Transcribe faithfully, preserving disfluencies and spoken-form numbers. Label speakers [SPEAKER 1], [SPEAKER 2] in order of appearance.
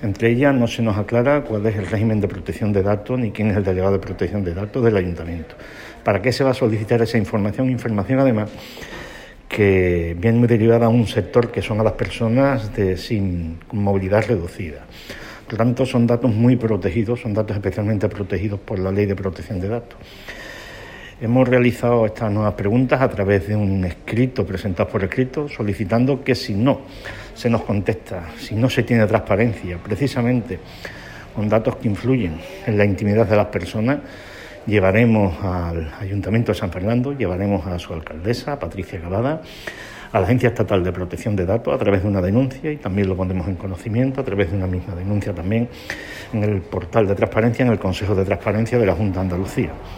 [SPEAKER 1] Entre ellas no se nos aclara cuál es el régimen de protección de datos ni quién es el delegado de protección de datos del ayuntamiento. ¿Para qué se va a solicitar esa información? Información además que viene muy derivada a un sector que son a las personas de, sin movilidad reducida. Por lo tanto, son datos muy protegidos, son datos especialmente protegidos por la Ley de Protección de Datos. Hemos realizado estas nuevas preguntas a través de un escrito presentado por escrito, solicitando que si no se nos contesta, si no se tiene transparencia, precisamente con datos que influyen en la intimidad de las personas, llevaremos al Ayuntamiento de San Fernando, llevaremos a su alcaldesa, Patricia Cavada, a la Agencia Estatal de Protección de Datos a través de una denuncia, y también lo pondremos en conocimiento a través de una misma denuncia también en el portal de transparencia, en el Consejo de Transparencia de la Junta de Andalucía.